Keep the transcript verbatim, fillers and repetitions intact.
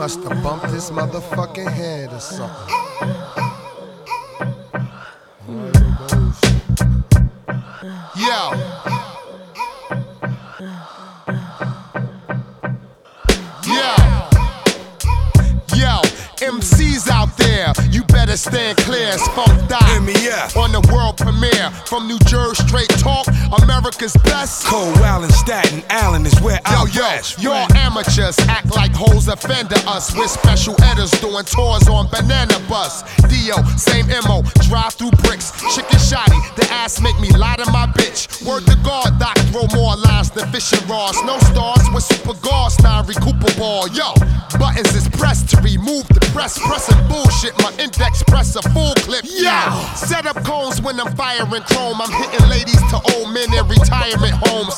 must have bumped his motherfucking head or something. Yo. Yo. Yo. M Cs out there, you better stand clear as Funk Die on the world premiere. From New Jersey, straight talk, America's best. Cold Island, Staten Island is where I rest. Yo, yo, y'all amateurs act like hoes offender us. We're special editors doing tours on Banana Bus. Dio, same M O, drive through bricks. Chicken shotty, the ass make me lie to my bitch. Word to God, Doc, throw more lines than fishing rods. No stars with super guards, now recuperable. Yo, buttons is pressed to remove the press. Pressing bullshit, my index press a full clip. Yeah, set up cones when I'm firing chrome. I'm hitting ladies to old men in retirement homes.